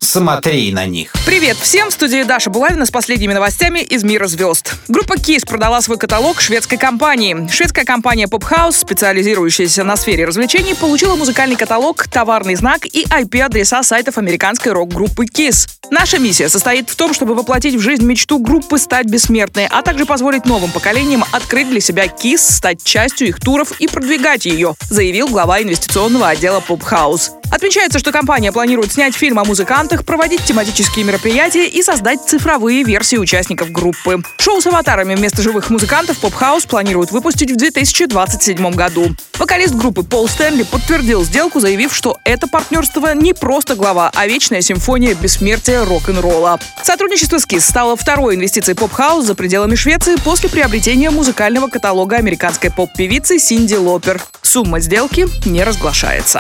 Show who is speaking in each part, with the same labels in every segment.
Speaker 1: Смотри на них.
Speaker 2: Привет всем! В студии Даша Булавина с последними новостями из мира звезд. Группа KISS продала свой каталог шведской компании. Шведская компания Pop House, специализирующаяся на сфере развлечений, получила музыкальный каталог, товарный знак и IP-адреса сайтов американской рок-группы KISS. Наша миссия состоит в том, чтобы воплотить в жизнь мечту группы стать бессмертной, а также позволить новым поколениям открыть для себя KISS, стать частью их туров и продвигать ее, заявил глава инвестиционного отдела Pop House. Отмечается, что компания планирует снять фильм о музыкантах, проводить тематические мероприятия и создать цифровые версии участников группы. Шоу с аватарами вместо живых музыкантов Pop House планирует выпустить в 2027 году. Вокалист группы Пол Стэнли подтвердил сделку, заявив, что это партнерство не просто глава, а вечная симфония бессмертия рок-н-ролла. Сотрудничество с KISS стало второй инвестицией Pop House за пределами Швеции после приобретения музыкального каталога американской поп-певицы Синди Лопер. Сумма сделки не разглашается.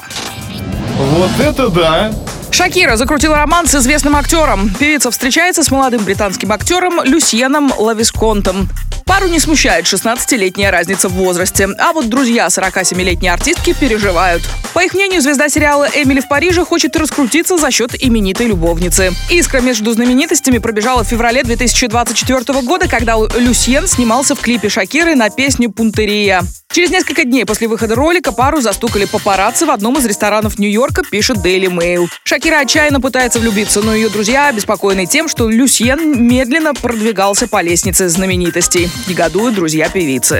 Speaker 3: Вот это да!
Speaker 2: Шакира закрутила роман с известным актером. Певица встречается с молодым британским актером Люсьеном Лависконтом. Пару не смущает 16-летняя разница в возрасте. А вот друзья 47-летней артистки переживают. По их мнению, звезда сериала «Эмили в Париже» хочет раскрутиться за счет именитой любовницы. Искра между знаменитостями пробежала в феврале 2024 года, когда Люсьен снимался в клипе Шакиры на песню «Пунтерия». Через несколько дней после выхода ролика пару застукали папарацци в одном из ресторанов Нью-Йорка, пишет Daily Mail. Шакира отчаянно пытается влюбиться, но ее друзья обеспокоены тем, что Люсьен медленно продвигался по лестнице знаменитостей. Негодуют друзья певицы.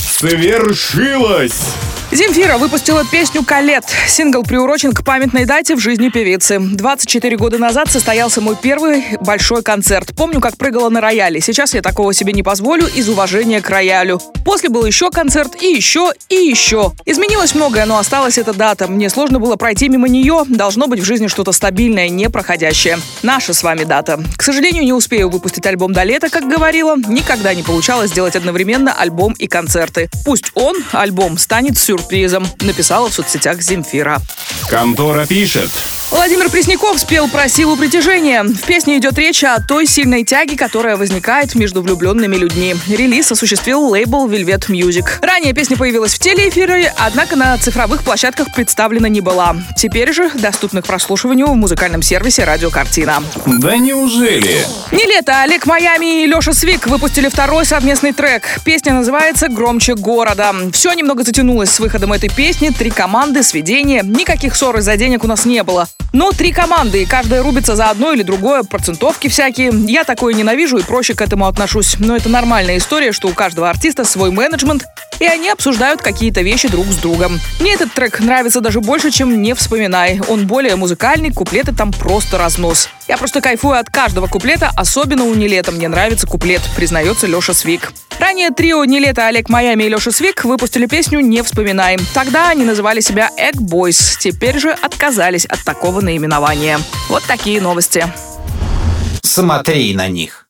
Speaker 3: Свершилось!
Speaker 2: Земфира выпустила песню «Колет». Сингл приурочен к памятной дате в жизни певицы. 24 года назад состоялся мой первый большой концерт. Помню, как прыгала на рояле. Сейчас я такого себе не позволю из уважения к роялю. После был еще концерт и еще, и еще. Изменилось многое, но осталась эта дата. Мне сложно было пройти мимо нее. Должно быть в жизни что-то стабильное, непроходящее. Наша с вами дата. К сожалению, не успею выпустить альбом до лета, как говорила. Никогда не получалось сделать одновременно альбом и концерты. Пусть он, альбом, станет сюрпризом, написала в соцсетях Земфира.
Speaker 3: Контора пишет.
Speaker 2: Владимир Пресняков спел про силу притяжения. В песне идет речь о той сильной тяге, которая возникает между влюбленными людьми. Релиз осуществил лейбл Velvet Music. Ранее песня появилась в телеэфире, однако на цифровых площадках представлена не была. Теперь же доступна к прослушиванию в музыкальном сервисе «Радио Картина».
Speaker 3: Да неужели?
Speaker 2: Не лето, Олег Майами и Леша Свик выпустили второй совместный трек. Песня называется «Громче города». Все немного затянулось с выходом этой песни. 3 команды, сведения. Никаких ссор из-за денег у нас не было. Но 3 команды, и каждая рубится за одно или другое, процентовки всякие. Я такое ненавижу и проще к этому отношусь. Но это нормальная история, что у каждого артиста свой менеджмент, и они обсуждают какие-то вещи друг с другом. Мне этот трек нравится даже больше, чем «Не вспоминай». Он более музыкальный, куплеты там просто разнос. Я просто кайфую от каждого куплета, особенно у Нилета мне нравится куплет, признается Леша Свик. Ранее трио Нилета, Олег Майами и Леша Свик выпустили песню «Не вспоминай». Тогда они называли себя Egg Boys, теперь же отказались от такого наименования. Вот такие новости.
Speaker 1: Смотри на них.